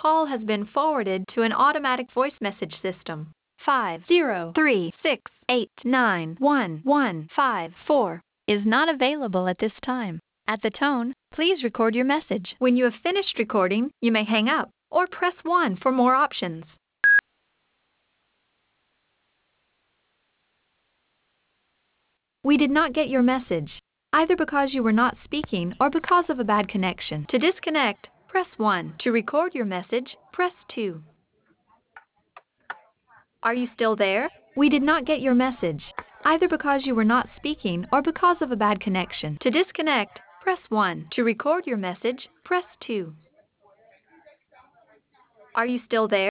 call has been forwarded to an automatic voice message system. 50368911154 is not available at this time. At the tone, please record your message. When you have finished recording, you may hang up or press 1 for more options. We did not get your message, either because you were not speaking or because of a bad connection. To disconnect, press 1. To record your message, press 2. Are you still there? We did not get your message, either because you were not speaking or because of a bad connection. To disconnect, press 1. To record your message, press 2. Are you still there?